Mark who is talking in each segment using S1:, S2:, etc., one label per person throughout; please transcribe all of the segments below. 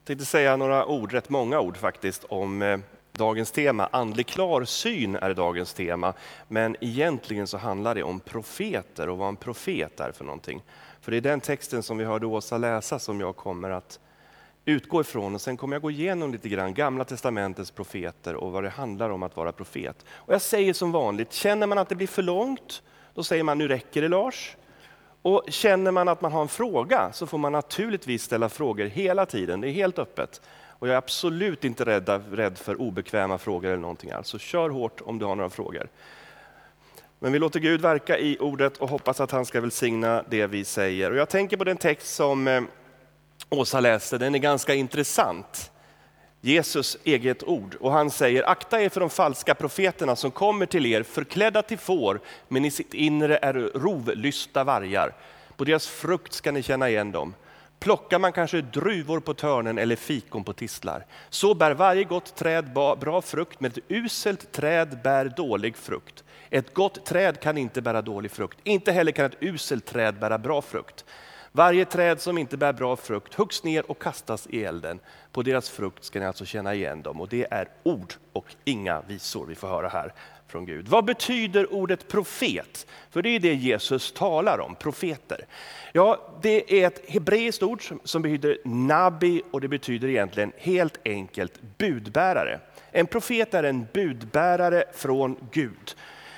S1: tänkte säga några ord, rätt många ord faktiskt, om dagens tema. Andlig klarsyn är dagens tema, men egentligen så handlar det om profeter och vad en profet är för någonting. För det är den texten som vi hörde Åsa läsa som jag kommer att utgå ifrån, och sen kommer jag gå igenom lite grann Gamla testamentets profeter och vad det handlar om att vara profet. Och jag säger som vanligt, känner man att det blir för långt, då säger man nu räcker det Lars. Och känner man att man har en fråga så får man naturligtvis ställa frågor hela tiden, det är helt öppet. Och jag är absolut inte rädd för obekväma frågor eller någonting alls, så kör hårt om du har några frågor. Men vi låter Gud verka i ordet och hoppas att han ska välsigna det vi säger. Och jag tänker på den text som Åsa läste, den är ganska intressant. Jesus eget ord, och han säger: akta er för de falska profeterna som kommer till er förklädda till får, men i sitt inre är rovlysta vargar. På deras frukt ska ni känna igen dem. Plockar man kanske druvor på törnen eller fikon på tistlar, så bär varje gott träd bra frukt, men ett uselt träd bär dålig frukt. Ett gott träd kan inte bära dålig frukt, inte heller kan ett uselt träd bära bra frukt. Varje träd som inte bär bra frukt huggs ner och kastas i elden. På deras frukt ska ni alltså känna igen dem. Och det är ord och inga visor vi får höra här från Gud. Vad betyder ordet profet? För det är det Jesus talar om, profeter. Ja, det är ett hebreiskt ord som betyder nabi, och det betyder egentligen helt enkelt budbärare. En profet är en budbärare från Gud.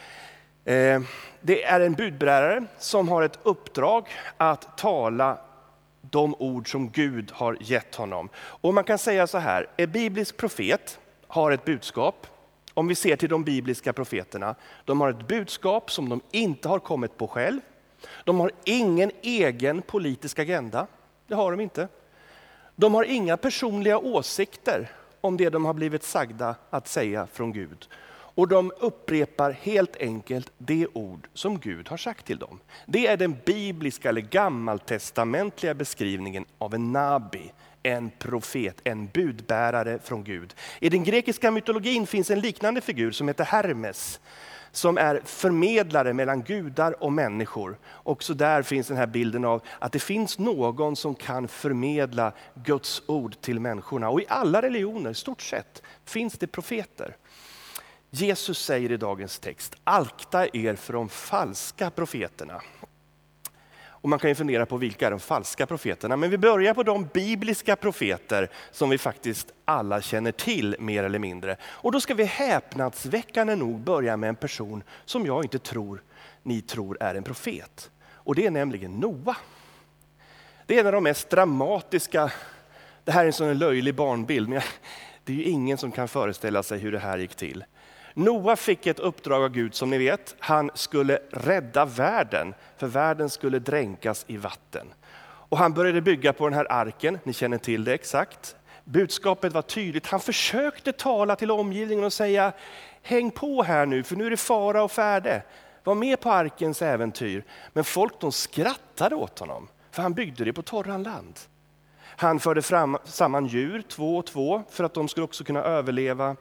S1: Det är en budbärare som har ett uppdrag att tala de ord som Gud har gett honom. Och man kan säga så här, en biblisk profet har ett budskap. Om vi ser till de bibliska profeterna, de har ett budskap som de inte har kommit på själv. De har ingen egen politisk agenda, det har de inte. De har inga personliga åsikter om det de har blivit sagda att säga från Gud. Och de upprepar helt enkelt det ord som Gud har sagt till dem. Det är den bibliska eller gammaltestamentliga beskrivningen av en nabi, en profet, en budbärare från Gud. I den grekiska mytologin finns en liknande figur som heter Hermes, som är förmedlare mellan gudar och människor. Också där finns den här bilden av att det finns någon som kan förmedla Guds ord till människorna. Och i alla religioner, stort sett, finns det profeter. Jesus säger i dagens text: akta er för de falska profeterna. Och man kan ju fundera på vilka är de falska profeterna. Men vi börjar på de bibliska profeter som vi faktiskt alla känner till mer eller mindre. Och då ska vi häpnadsväckande nog börja med en person som jag inte tror ni tror är en profet. Och det är nämligen Noa. Det är en av de mest dramatiska, det här är en sån löjlig barnbild, men det är ju ingen som kan föreställa sig hur det här gick till. Noa fick ett uppdrag av Gud, som ni vet. Han skulle rädda världen, för världen skulle dränkas i vatten. Och han började bygga på den här arken, ni känner till det exakt. Budskapet var tydligt, han försökte tala till omgivningen och säga: häng på här nu, för nu är det fara och färde. Var med på arkens äventyr. Men folk, de skrattade åt honom, för han byggde det på torran land. Han förde samman djur, 2 och 2, för att de skulle också kunna överleva.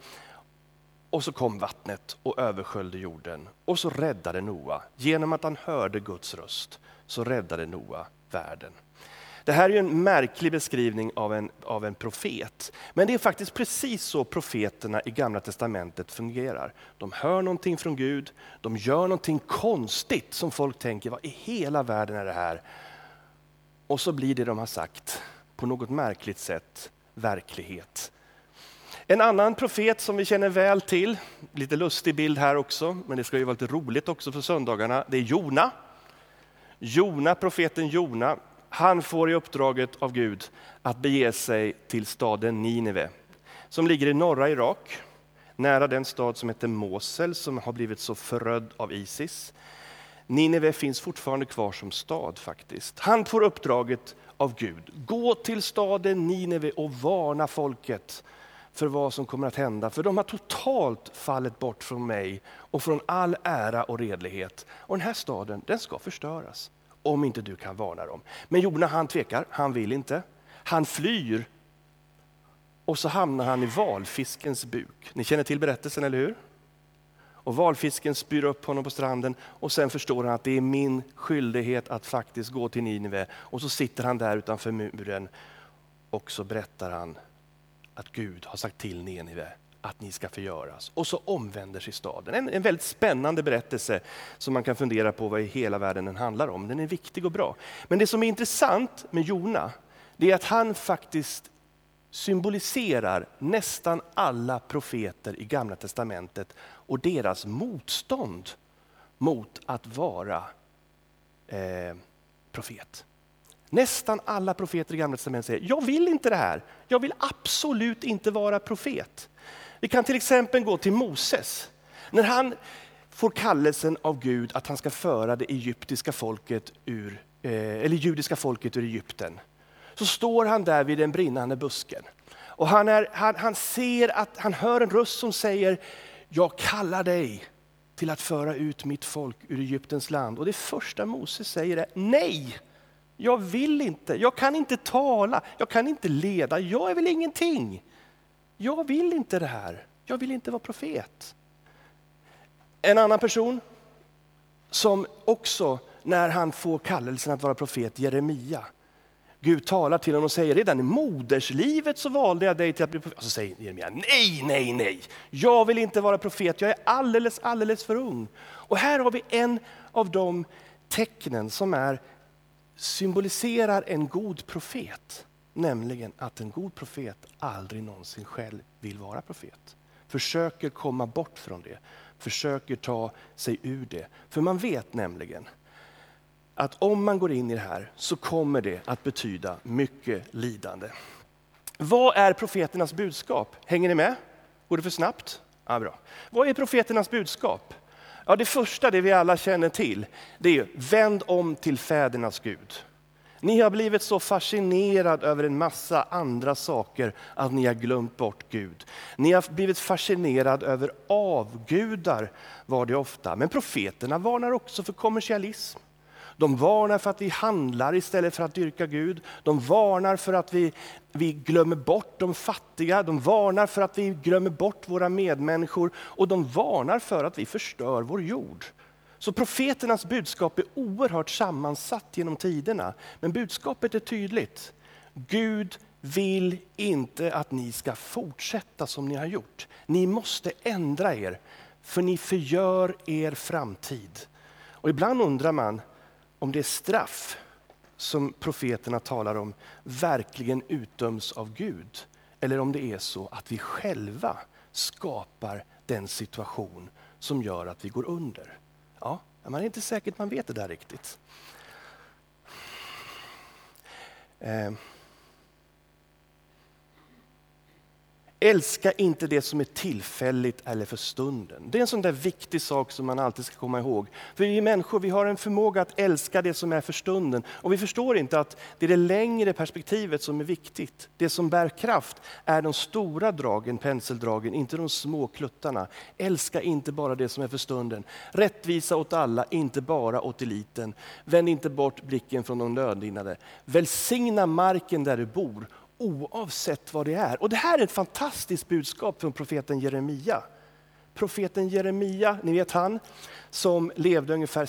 S1: Och så kom vattnet och översköljde jorden. Och så räddade Noa. Genom att han hörde Guds röst så räddade Noa världen. Det här är ju en märklig beskrivning av en profet. Men det är faktiskt precis så profeterna i Gamla testamentet fungerar. De hör någonting från Gud. De gör någonting konstigt som folk tänker: vad i hela världen är det här? Och så blir det de har sagt på något märkligt sätt verklighet. En annan profet som vi känner väl till, lite lustig bild här också, men det ska ju vara lite roligt också för söndagarna, det är Jona. Profeten Jona, han får i uppdraget av Gud att bege sig till staden Nineve, som ligger i norra Irak, nära den stad som heter Mosul, som har blivit så förödd av Isis. Nineve finns fortfarande kvar som stad faktiskt. Han får uppdraget av Gud: gå till staden Nineve och varna folket för vad som kommer att hända. För de har totalt fallit bort från mig och från all ära och redlighet. Och den här staden, den ska förstöras om inte du kan varna dem. Men Jona, han tvekar, han vill inte. Han flyr och så hamnar han i valfiskens buk. Ni känner till berättelsen, eller hur? Och valfisken spyr upp honom på stranden och sen förstår han att det är min skyldighet att faktiskt gå till Nineve. Och så sitter han där utanför muren och så berättar han att Gud har sagt till Ninive att ni ska förgöras. Och så omvänder sig staden. En väldigt spännande berättelse som man kan fundera på vad i hela världen den handlar om. Den är viktig och bra. Men det som är intressant med Jona, det är att han faktiskt symboliserar nästan alla profeter i Gamla testamentet och deras motstånd mot att vara profet. Nästan alla profeter i Gamla testamentet säger, jag vill inte det här. Jag vill absolut inte vara profet. Vi kan till exempel gå till Moses. När han får kallelsen av Gud att han ska föra det judiska folket ur Egypten, så står han där vid den brinnande busken. Och han ser att han hör en röst som säger, jag kallar dig till att föra ut mitt folk ur Egyptens land. Och det första Moses säger är, nej, jag vill inte. Jag kan inte tala, jag kan inte leda, jag är väl ingenting. Jag vill inte det här. Jag vill inte vara profet. En annan person som också, när han får kallelsen att vara profet, Jeremia. Gud talar till honom och säger, redan i moderslivet så valde jag dig till att bli profet. Och så säger Jeremia, nej. Jag vill inte vara profet, jag är alldeles för ung. Och här har vi en av de tecknen som symboliserar en god profet. Nämligen att en god profet aldrig någonsin själv vill vara profet. Försöker komma bort från det. Försöker ta sig ur det. För man vet nämligen att om man går in i det här så kommer det att betyda mycket lidande. Vad är profeternas budskap? Hänger ni med? Går det för snabbt? Ja, bra. Vad är profeternas budskap? Ja, det första, det vi alla känner till, det är vänd om till fädernas Gud. Ni har blivit så fascinerad över en massa andra saker att ni har glömt bort Gud. Ni har blivit fascinerad över avgudar, var det ofta. Men profeterna varnar också för kommersialism. De varnar för att vi handlar istället för att dyrka Gud. De varnar för att vi glömmer bort de fattiga. De varnar för att vi glömmer bort våra medmänniskor. Och de varnar för att vi förstör vår jord. Så profeternas budskap är oerhört sammansatt genom tiderna. Men budskapet är tydligt. Gud vill inte att ni ska fortsätta som ni har gjort. Ni måste ändra er, för ni förgör er framtid. Och ibland undrar man om det straff som profeterna talar om verkligen utdöms av Gud. Eller om det är så att vi själva skapar den situation som gör att vi går under. Ja, man är inte säker att man vet det där riktigt. Älska inte det som är tillfälligt eller för stunden. Det är en sån där viktig sak som man alltid ska komma ihåg. För vi människor, vi har en förmåga att älska det som är för stunden. Och vi förstår inte att det är det längre perspektivet som är viktigt. Det som bär kraft är de stora dragen, penseldragen, inte de små kluttarna. Älska inte bara det som är för stunden. Rättvisa åt alla, inte bara åt eliten. Vänd inte bort blicken från de nödlidande. Välsigna marken där du bor, oavsett vad det är. Och det här är ett fantastiskt budskap från profeten Jeremia. Profeten Jeremia, ni vet han som levde ungefär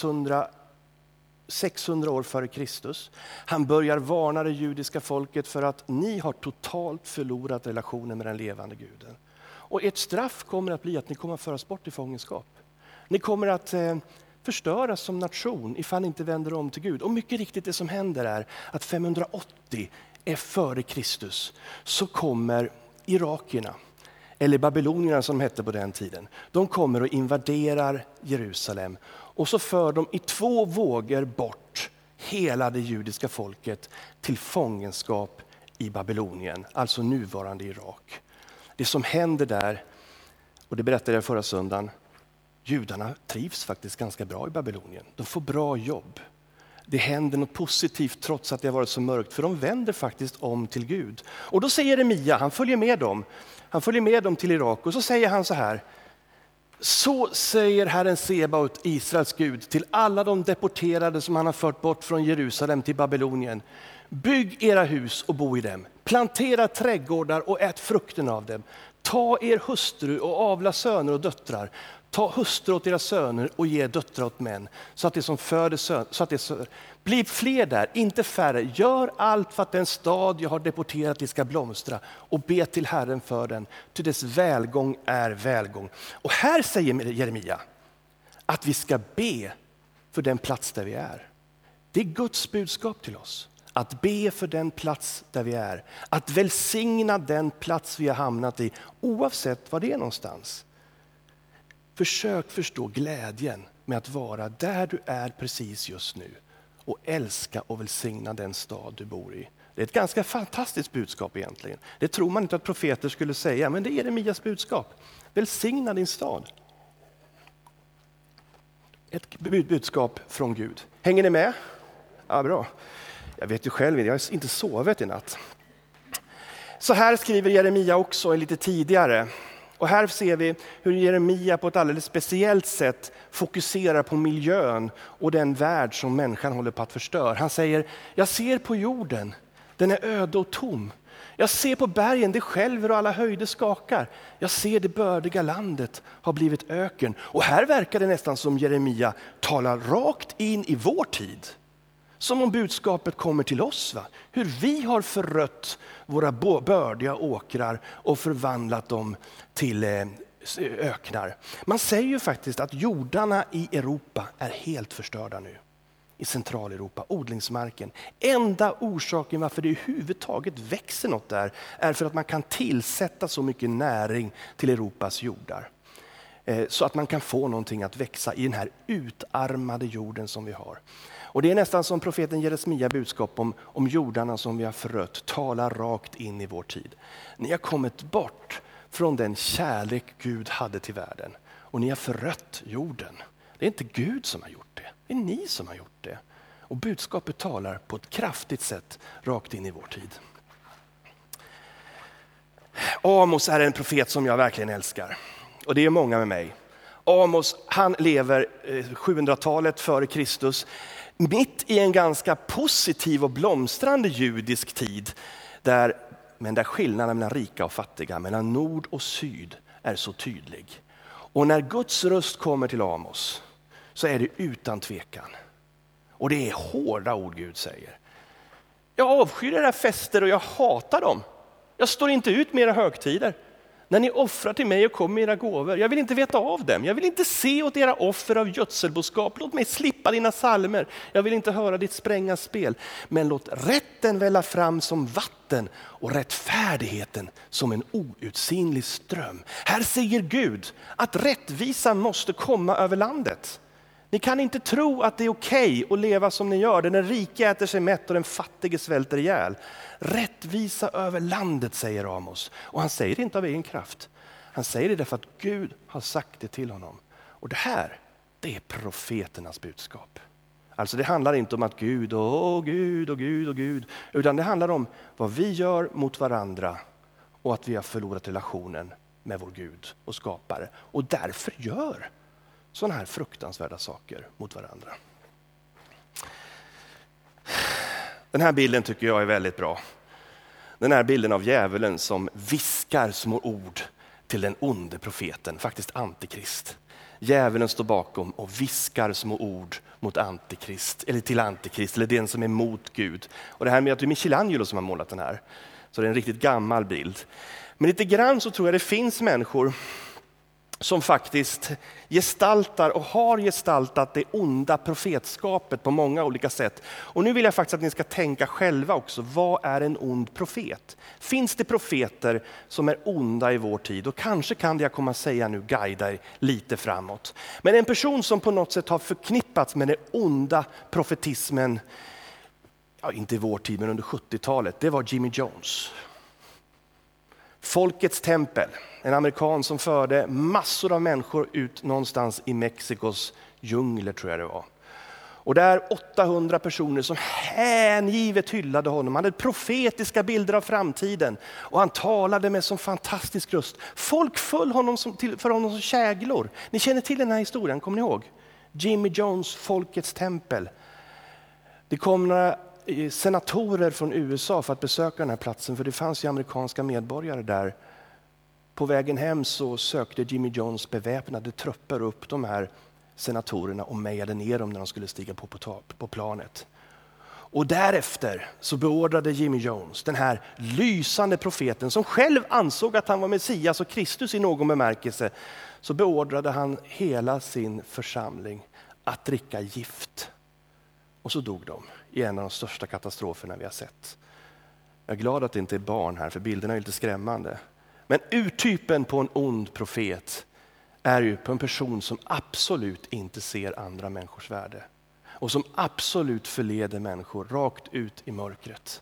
S1: 600 år före Kristus. Han börjar varna det judiska folket för att ni har totalt förlorat relationen med den levande guden. Och ert straff kommer att bli att ni kommer att föras bort i fångenskap. Ni kommer att förstöras som nation ifall ni inte vänder om till Gud. Och mycket riktigt det som händer är att 580 är före Kristus så kommer irakierna, eller babylonierna som de hette på den tiden. De kommer och invaderar Jerusalem och så för de i 2 vågor bort hela det judiska folket till fångenskap i Babylonien, alltså nuvarande Irak. Det som händer där, och det berättade jag förra söndagen, judarna trivs faktiskt ganska bra i Babylonien. De får bra jobb. Det händer något positivt trots att det har varit så mörkt, för de vänder faktiskt om till Gud. Och då säger Jeremia, han följer med dem till Irak och så säger han så här: så säger Herren Sebaot, Israels Gud, till alla de deporterade som han har fört bort från Jerusalem till Babylonien: bygg era hus och bo i dem, plantera trädgårdar och ät frukten av dem, ta er hustru och avla söner och döttrar, Ta hustru åt era söner och ge döttrar åt män, så att det som föder söner, så att det blir fler där, inte färre. Gör allt för att den stad jag har deporterat till ska blomstra, och be till Herren för den, ty dess välgång är välgång. Och här säger Jeremia att vi ska be för den plats där vi är. Det är Guds budskap till oss. Att be för den plats där vi är. Att välsigna den plats vi har hamnat i, oavsett var det är någonstans. Försök förstå glädjen med att vara där du är precis just nu. Och älska och välsigna den stad du bor i. Det är ett ganska fantastiskt budskap egentligen. Det tror man inte att profeter skulle säga, men det är Jeremias budskap. Välsigna din stad. Ett budskap från Gud. Hänger ni med? Ja, bra. Jag vet ju själv, jag har inte sovit i natt. Så här skriver Jeremia också lite tidigare. Och här ser vi hur Jeremia på ett alldeles speciellt sätt fokuserar på miljön och den värld som människan håller på att förstöra. Han säger, jag ser på jorden, den är öde och tom. Jag ser på bergen, det skälver och alla höjder skakar. Jag ser det bördiga landet har blivit öken. Och här verkar det nästan som Jeremia talar rakt in i vår tid. Som om budskapet kommer till oss. Va? Hur vi har förrött våra bördiga åkrar och förvandlat dem till öknar. Man säger ju faktiskt att jordarna i Europa är helt förstörda nu. I Centraleuropa, odlingsmarken. Enda orsaken varför det överhuvudtaget växer något där är för att man kan tillsätta så mycket näring till Europas jordar. Så att man kan få någonting att växa i den här utarmade jorden som vi har. Och det är nästan som profeten Jeremia budskap om jordarna som vi har förrött talar rakt in i vår tid. Ni har kommit bort från den kärlek Gud hade till världen. Och ni har förrött jorden. Det är inte Gud som har gjort det. Det är ni som har gjort det. Och budskapet talar på ett kraftigt sätt rakt in i vår tid. Amos är en profet som jag verkligen älskar. Och det är många med mig. Amos, han lever 700-talet före Kristus. Mitt i en ganska positiv och blomstrande judisk tid. Där skillnaden mellan rika och fattiga, mellan nord och syd är så tydlig. Och när Guds röst kommer till Amos så är det utan tvekan. Och det är hårda ord Gud säger. Jag avskyr era fester och jag hatar dem. Jag står inte ut med era högtider. När ni offrar till mig och kommer med era gåvor. Jag vill inte veta av dem. Jag vill inte se åt era offer av gödselboskap. Låt mig slippa dina salmer. Jag vill inte höra ditt sprängaspel. Men låt rätten välla fram som vatten och rättfärdigheten som en outsinlig ström. Här säger Gud att rättvisan måste komma över landet. Ni kan inte tro att det är okej att leva som ni gör. Den rike äter sig mätt och den fattige svälter ihjäl. Rättvisa över landet, säger Amos. Och han säger det inte av egen kraft. Han säger det därför att Gud har sagt det till honom. Och det här, det är profeternas budskap. Alltså det handlar inte om att Gud och Gud och Gud och Gud. Utan det handlar om vad vi gör mot varandra. Och att vi har förlorat relationen med vår Gud och skapare. Och därför gör sådana här fruktansvärda saker mot varandra. Den här bilden tycker jag är väldigt bra. Den här bilden av djävulen som viskar små ord till den onde profeten, faktiskt antikrist. Djävulen står bakom och viskar små ord mot antikrist, eller till antikrist, eller den som är mot Gud. Och det här med att det är Michelangelo som har målat den här. Så det är en riktigt gammal bild. Men lite grann så tror jag det finns människor som faktiskt gestaltar och har gestaltat det onda profetskapet på många olika sätt. Och nu vill jag faktiskt att ni ska tänka själva också. Vad är en ond profet? Finns det profeter som är onda i vår tid? Och kanske kan det jag kommer att säga nu guida er lite framåt. Men en person som på något sätt har förknippats med den onda profetismen, ja, inte i vår tid men under 70-talet, det var Jimmy Jones. Folkets tempel, en amerikan som förde massor av människor ut någonstans i Mexikos djungler tror jag det var. Och där 800 personer som hängivet hyllade honom. Han hade profetiska bilder av framtiden och han talade med sån fantastisk röst. Folk föll honom för honom som käglor. Ni känner till den här historien, kommer ni ihåg? Jimmy Jones, Folkets tempel. Det kom några senatorer från USA för att besöka den här platsen, för det fanns ju amerikanska medborgare där På vägen hem så sökte Jimmy Jones beväpnade trupper upp de här senatorerna och mejade ner dem när de skulle stiga på planet. Och därefter så beordrade Jimmy Jones, den här lysande profeten som själv ansåg att han var Messias och Kristus i någon bemärkelse, så beordrade han hela sin församling att dricka gift. Och så dog de i en av de största katastroferna vi har sett. Jag är glad att det inte är barn här, för bilderna är lite skrämmande. Men urtypen på en ond profet är ju på en person som absolut inte ser andra människors värde. Och som absolut förleder människor rakt ut i mörkret.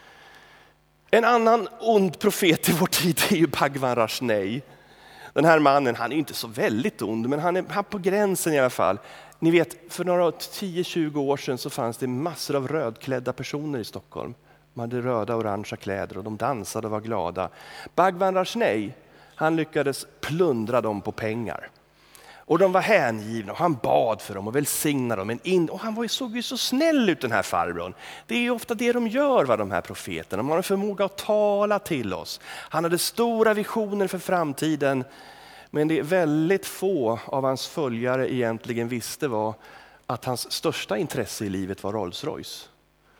S1: En annan ond profet i vår tid är ju Bhagwan Rashnei. Den här mannen, han är inte så väldigt ond, men han är på gränsen i alla fall. Ni vet, för några 10-20 år sedan så fanns det massor av rödklädda personer i Stockholm. De hade röda och orangea kläder och de dansade och var glada. Bhagwan Rashnei, han lyckades plundra dem på pengar. Och de var hängivna och han bad för dem och välsignade dem. Och han såg ju så snäll ut, den här farbrorn. Det är ju ofta det de gör, de här profeterna. De har en förmåga att tala till oss. Han hade stora visioner för framtiden. Men det är väldigt få av hans följare egentligen visste var att hans största intresse i livet var Rolls Royce.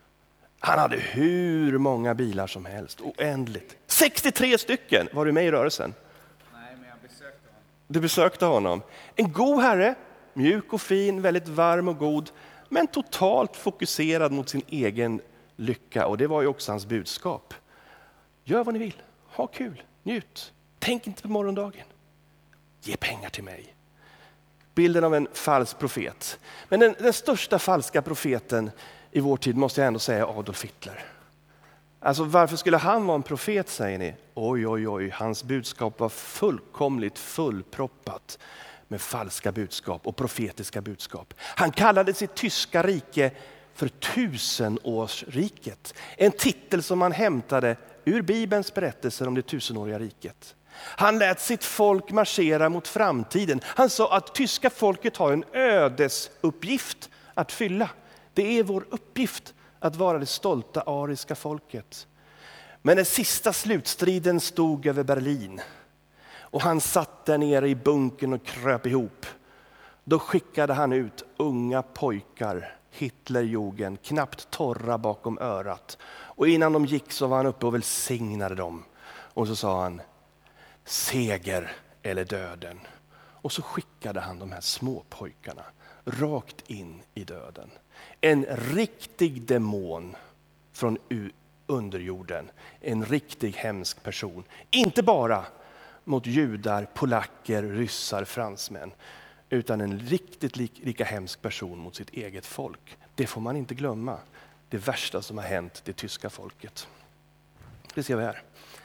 S1: Han hade hur många bilar som helst, oändligt. 63 stycken, var du med i rörelsen?
S2: Nej, men jag besökte honom.
S1: Du besökte honom. En god herre, mjuk och fin, väldigt varm och god, men totalt fokuserad mot sin egen lycka. Och det var ju också hans budskap. Gör vad ni vill, ha kul, njut, tänk inte på morgondagen. Ge pengar till mig. Bilden av en falsk profet. Men den största falska profeten i vår tid måste jag ändå säga Adolf Hitler. Alltså varför skulle han vara en profet, säger ni? Oj, hans budskap var fullkomligt fullproppat med falska budskap och profetiska budskap. Han kallade sitt tyska rike för tusenårsriket. En titel som han hämtade ur Bibelns berättelser om det tusenåriga riket. Han lät sitt folk marschera mot framtiden. Han sa att tyska folket har en ödesuppgift att fylla. Det är vår uppgift att vara det stolta ariska folket. Men den sista slutstriden stod över Berlin. Och han satt där nere i bunkern och kröp ihop. Då skickade han ut unga pojkar, Hitlerjugend, knappt torra bakom örat. Och innan de gick så var han uppe och välsignade dem. Och så sa han: seger eller döden. Och så skickade han de här små pojkarna rakt in i döden. En riktig demon från underjorden. En riktig hemsk person. Inte bara mot judar, polacker, ryssar, fransmän. Utan en riktigt lika hemsk person mot sitt eget folk. Det får man inte glömma. Det värsta som har hänt det tyska folket. Det ser vi här.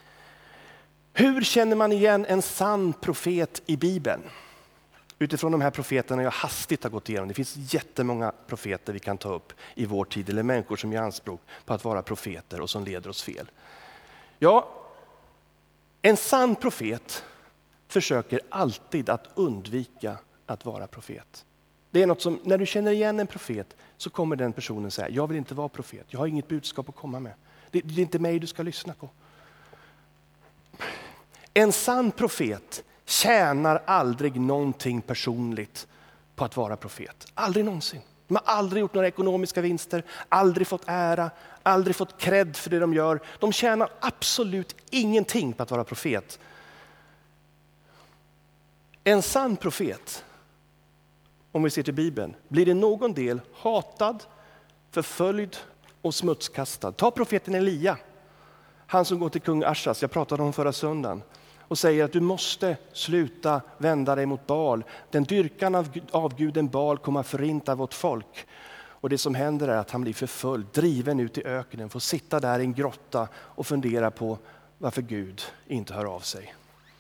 S1: Hur känner man igen en sann profet i Bibeln? Utifrån de här profeterna jag hastigt har gått igenom. Det finns jättemånga profeter vi kan ta upp i vår tid. Eller människor som gör anspråk på att vara profeter och som leder oss fel. Ja, en sann profet försöker alltid att undvika att vara profet. Det är något som, när du känner igen en profet så kommer den personen säga: jag vill inte vara profet, jag har inget budskap att komma med. Det är inte mig du ska lyssna på. En sann profet tjänar aldrig någonting personligt på att vara profet. Aldrig någonsin. De har aldrig gjort några ekonomiska vinster, aldrig fått ära, aldrig fått cred för det de gör. De tjänar absolut ingenting på att vara profet. En sann profet, om vi ser till Bibeln, blir i någon del hatad, förföljd och smutskastad. Ta profeten Elia, han som går till kung Ashas, jag pratade om förra söndagen, och säger att du måste sluta vända dig mot Baal. Den dyrkan av avguden Baal kommer att förinta vårt folk. Och det som händer är att han blir förföljd, driven ut i öknen, får sitta där i en grotta och fundera på varför Gud inte hör av sig.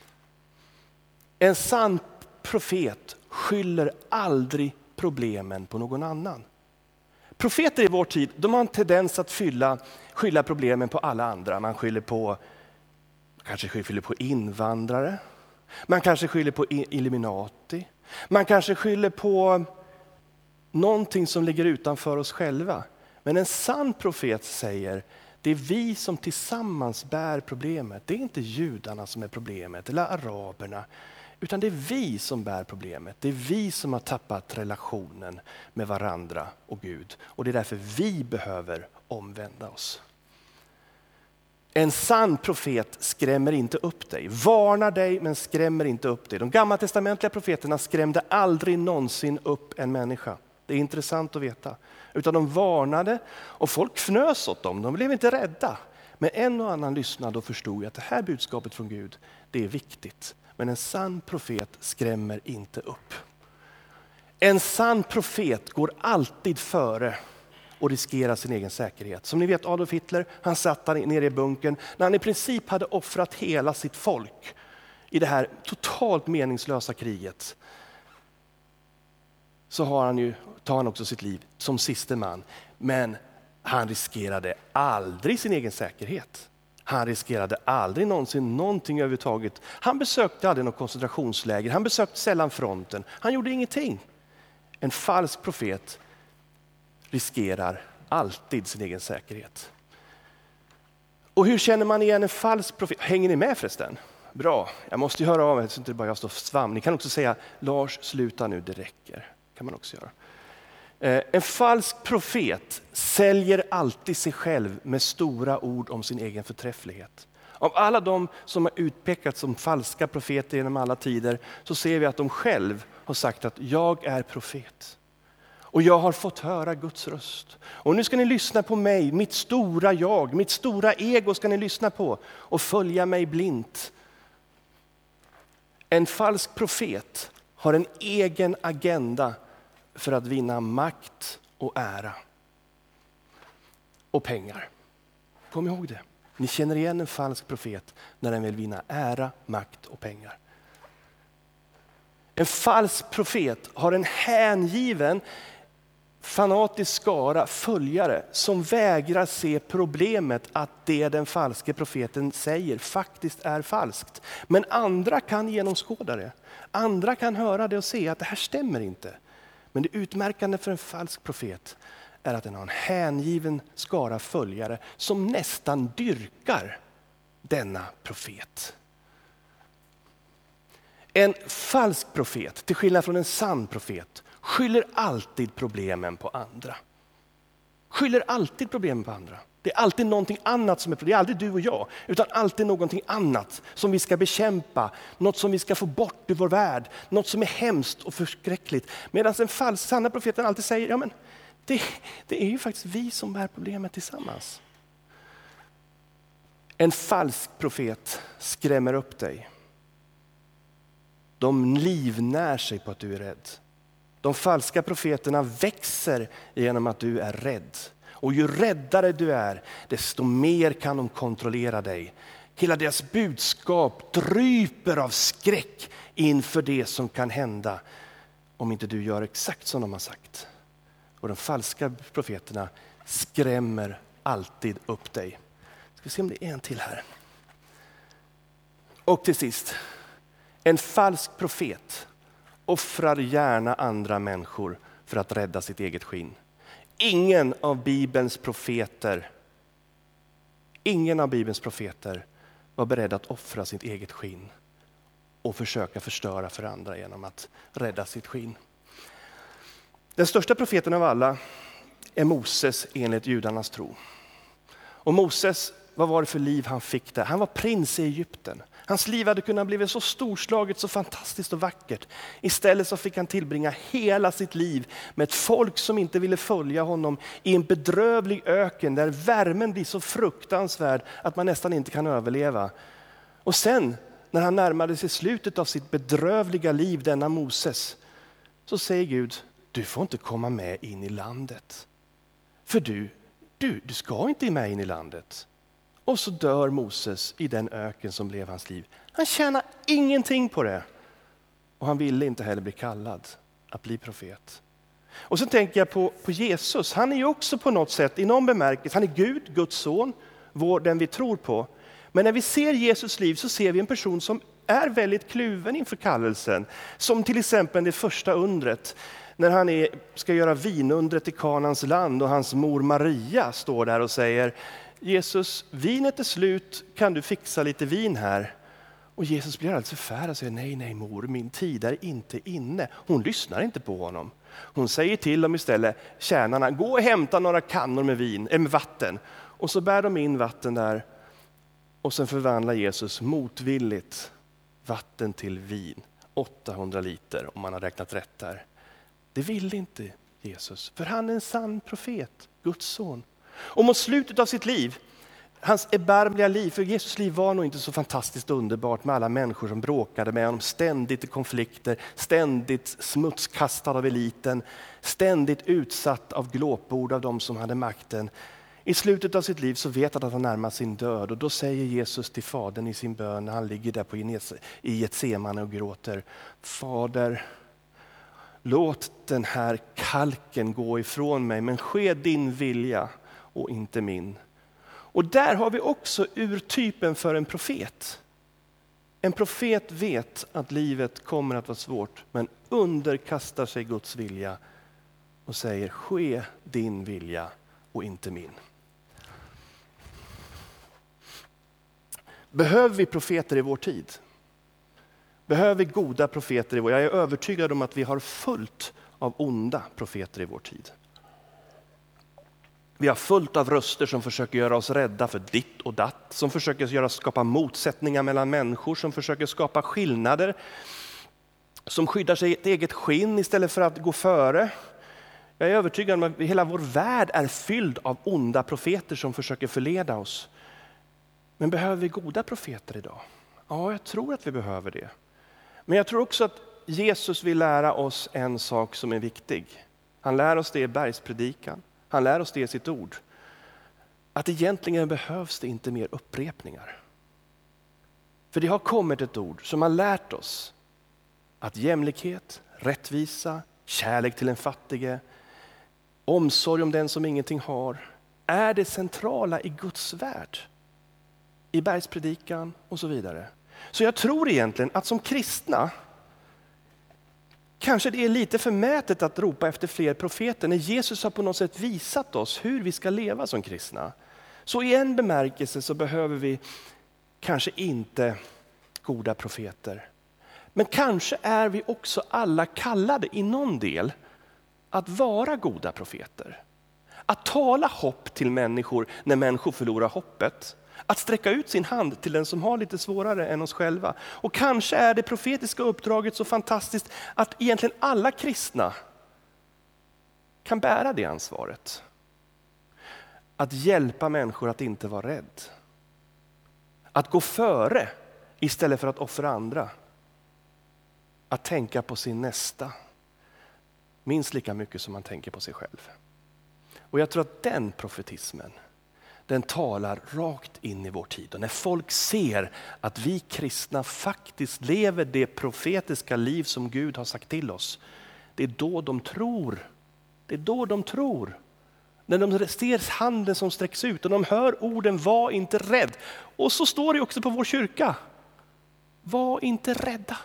S1: En sann profet skyller aldrig problemen på någon annan. Profeter i vår tid, de har en tendens att skylla problemen på alla andra. Man kanske skyller på invandrare. Man kanske skyller på Illuminati. Man kanske skyller på någonting som ligger utanför oss själva. Men en sann profet säger: Det är vi som tillsammans bär problemet. Det är inte judarna som är problemet eller araberna. Utan det är vi som bär problemet. Det är vi som har tappat relationen med varandra och Gud. Och det är därför vi behöver omvända oss. En sann profet skrämmer inte upp dig. Varnar dig men skrämmer inte upp dig. De gammaltestamentliga profeterna skrämde aldrig någonsin upp en människa. Det är intressant att veta. Utan de varnade och folk fnös åt dem. De blev inte rädda. Men en och annan lyssnade och förstod att det här budskapet från Gud, det är viktigt. Men en sann profet skrämmer inte upp. En sann profet går alltid före och riskerar sin egen säkerhet. Som ni vet, Adolf Hitler, han satt där nere i bunkern när han i princip hade offrat hela sitt folk i det här totalt meningslösa kriget. Så tar han också sitt liv som siste man. Men han riskerade aldrig sin egen säkerhet. Han riskerade aldrig någonsin någonting överhuvudtaget. Han besökte aldrig något koncentrationsläger. Han besökte sällan fronten. Han gjorde ingenting. En falsk profet riskerar alltid sin egen säkerhet. Och hur känner man igen en falsk profet? Hänger ni med förresten? Bra, jag måste ju höra av mig så inte bara jag står svam. Ni kan också säga, Lars, sluta nu, det räcker. Kan man också göra. En falsk profet säljer alltid sig själv med stora ord om sin egen förträfflighet. Av alla de som har utpekats som falska profeter genom alla tider så ser vi att de själv har sagt att jag är profet. Och jag har fått höra Guds röst. Och nu ska ni lyssna på mig, mitt stora jag, mitt stora ego ska ni lyssna på och följa mig blint. En falsk profet har en egen agenda för att vinna makt och ära och pengar. Kom ihåg det. Ni känner igen en falsk profet när den vill vinna ära, makt och pengar. En falsk profet har en hängiven fanatisk skara följare som vägrar se problemet att det den falske profeten säger faktiskt är falskt. Men andra kan genomskåda det. Andra kan höra det och se att det här stämmer inte. Men det utmärkande för en falsk profet är att den har en hängiven skara följare som nästan dyrkar denna profet. En falsk profet, till skillnad från en sann profet, skyller alltid problemen på andra. Skyller alltid problemen på andra. Det är alltid någonting annat som är problemet. Det är aldrig du och jag, utan alltid någonting annat som vi ska bekämpa. Något som vi ska få bort ur vår värld. Något som är hemskt och förskräckligt. Medan en sanna profeten alltid säger, ja men det är ju faktiskt vi som bär problemet tillsammans. En falsk profet skrämmer upp dig. De livnär sig på att du är rädd. De falska profeterna växer genom att du är rädd. Och ju räddare du är, desto mer kan de kontrollera dig. Hela deras budskap dryper av skräck inför det som kan hända om inte du gör exakt som de har sagt. Och de falska profeterna skrämmer alltid upp dig. Ska vi se om det är en till här. Och till sist, en falsk profet offrar gärna andra människor för att rädda sitt eget skinn. Ingen av Bibelns profeter var beredd att offra sitt eget skinn och försöka förstöra för andra genom att rädda sitt skinn. Den största profeten av alla är Moses enligt judarnas tro. Och Moses, vad var det för liv han fick där? Han var prins i Egypten. Hans liv hade kunnat bli så storslaget, så fantastiskt och vackert. Istället så fick han tillbringa hela sitt liv med ett folk som inte ville följa honom i en bedrövlig öken där värmen blir så fruktansvärd att man nästan inte kan överleva. Och sen när han närmade sig slutet av sitt bedrövliga liv, denna Moses, så säger Gud, du får inte komma med in i landet. För du ska inte med in i landet. Och så dör Moses i den öken som blev hans liv. Han tjänar ingenting på det. Och han ville inte heller bli kallad att bli profet. Och så tänker jag på Jesus. Han är ju också på något sätt, i någon bemärkelse, han är Gud, Guds son, den vi tror på. Men när vi ser Jesus liv så ser vi en person som är väldigt kluven inför kallelsen. Som till exempel det första undret. När han ska göra vinundret i Kanans land och hans mor Maria står där och säger, Jesus, vinet är slut, kan du fixa lite vin här? Och Jesus blir alldeles förfärad och säger, nej mor, min tid är inte inne. Hon lyssnar inte på honom. Hon säger till dem istället, tjänarna, gå och hämta några kannor med vatten. Och så bär de in vatten där och sen förvandlar Jesus motvilligt vatten till vin. 800 liter om man har räknat rätt där. Det vill inte Jesus, för han är en sann profet, Guds son. Och mot slutet av sitt liv, hans erbarmliga liv, för Jesus liv var nog inte så fantastiskt underbart med alla människor som bråkade med honom, ständigt i konflikter, ständigt smutskastad av eliten, ständigt utsatt av glåpord av de som hade makten. I slutet av sitt liv så vet han att han närmar sin död, och då säger Jesus till Fadern i sin bön när han ligger där i Getsemane och gråter, Fader, låt den här kalken gå ifrån mig, men ske din vilja och inte min. Och där har vi också urtypen för en profet. En profet vet att livet kommer att vara svårt, men underkastar sig Guds vilja och säger, ske din vilja och inte min. Behöver vi profeter i vår tid? Behöver vi goda profeter i vår tid? Jag är övertygad om att vi har fullt av onda profeter i vår tid. Vi har fullt av röster som försöker göra oss rädda för ditt och datt, som försöker skapa motsättningar mellan människor, som försöker skapa skillnader, som skyddar sig i ett eget skinn istället för att gå före. Jag är övertygad om att hela vår värld är fylld av onda profeter som försöker förleda oss. Men behöver vi goda profeter idag? Ja, jag tror att vi behöver det. Men jag tror också att Jesus vill lära oss en sak som är viktig. Han lär oss det i bergspredikan. Han lär oss det i sitt ord. Att egentligen behövs det inte mer upprepningar. För det har kommit ett ord som har lärt oss att jämlikhet, rättvisa, kärlek till en fattige, omsorg om den som ingenting har, är det centrala i Guds värld. I bergspredikan och så vidare. Så jag tror egentligen att som kristna kanske det är lite förmätet att ropa efter fler profeter när Jesus har på något sätt visat oss hur vi ska leva som kristna. Så i en bemärkelse så behöver vi kanske inte goda profeter. Men kanske är vi också alla kallade i någon del att vara goda profeter. Att tala hopp till människor när människor förlorar hoppet. Att sträcka ut sin hand till den som har lite svårare än oss själva. Och kanske är det profetiska uppdraget så fantastiskt att egentligen alla kristna kan bära det ansvaret. Att hjälpa människor att inte vara rädd. Att gå före istället för att offra andra. Att tänka på sin nästa. Minst lika mycket som man tänker på sig själv. Och jag tror att den profetismen, den talar rakt in i vår tid. Och när folk ser att vi kristna faktiskt lever det profetiska liv som Gud har sagt till oss, det är då de tror. Det är då de tror. När de ser handen som sträcks ut och de hör orden, var inte rädd. Och så står det också på vår kyrka. Var inte rädda.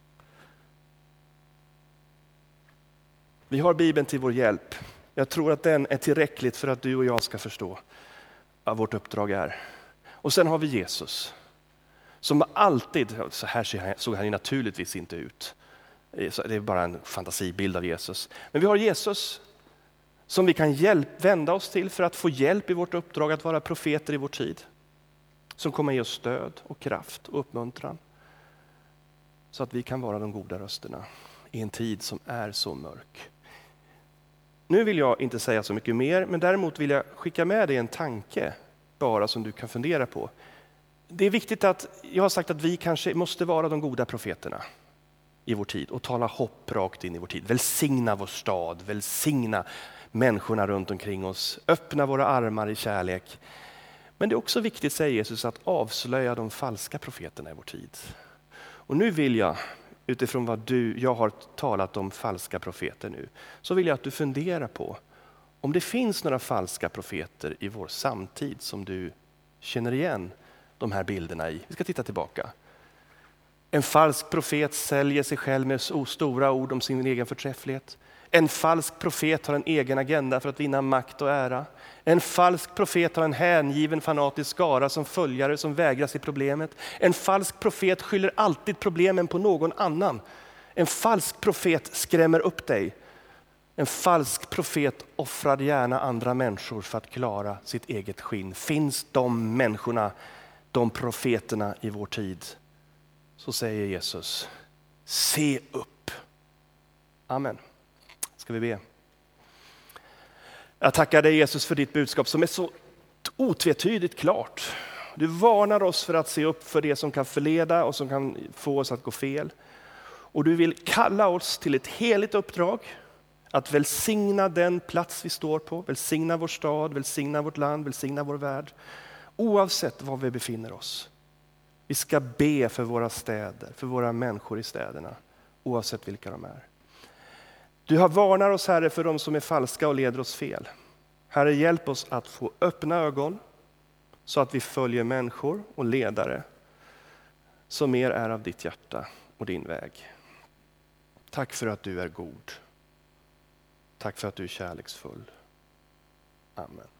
S1: Vi har Bibeln till vår hjälp. Jag tror att den är tillräckligt för att du och jag ska förstå vad vårt uppdrag är. Och sen har vi Jesus. Som alltid, så här såg han ju naturligtvis inte ut. Det är bara en fantasibild av Jesus. Men vi har Jesus som vi kan vända oss till för att få hjälp i vårt uppdrag att vara profeter i vår tid. Som kommer ge oss stöd och kraft och uppmuntran. Så att vi kan vara de goda rösterna i en tid som är så mörk. Nu vill jag inte säga så mycket mer, men däremot vill jag skicka med dig en tanke bara som du kan fundera på. Det är viktigt att, jag har sagt att vi kanske måste vara de goda profeterna i vår tid och tala hopp rakt in i vår tid. Välsigna vår stad, välsigna människorna runt omkring oss, öppna våra armar i kärlek. Men det är också viktigt, säger Jesus, att avslöja de falska profeterna i vår tid. Och nu vill jag, utifrån vad jag har talat om falska profeter nu, så vill jag att du funderar på om det finns några falska profeter i vår samtid som du känner igen de här bilderna i. Vi ska titta tillbaka. En falsk profet säljer sig själv med stora ord om sin egen förträfflighet. En falsk profet har en egen agenda för att vinna makt och ära. En falsk profet har en hängiven fanatisk skara som följare som vägrar se problemet. En falsk profet skyller alltid problemen på någon annan. En falsk profet skrämmer upp dig. En falsk profet offrar gärna andra människor för att klara sitt eget skinn. Finns de människorna, de profeterna i vår tid, så säger Jesus, se upp. Amen. Ska vi be. Jag tackar dig Jesus för ditt budskap som är så otvetydigt klart. Du varnar oss för att se upp för det som kan förleda och som kan få oss att gå fel. Och du vill kalla oss till ett heligt uppdrag. Att välsigna den plats vi står på, välsigna vår stad, välsigna vårt land, välsigna vår värld. Oavsett var vi befinner oss. Vi ska be för våra städer, för våra människor i städerna, oavsett vilka de är. Du har varnar oss, Herre, för de som är falska och leder oss fel. Herre, hjälp oss att få öppna ögon så att vi följer människor och ledare som mer är av ditt hjärta och din väg. Tack för att du är god. Tack för att du är kärleksfull. Amen.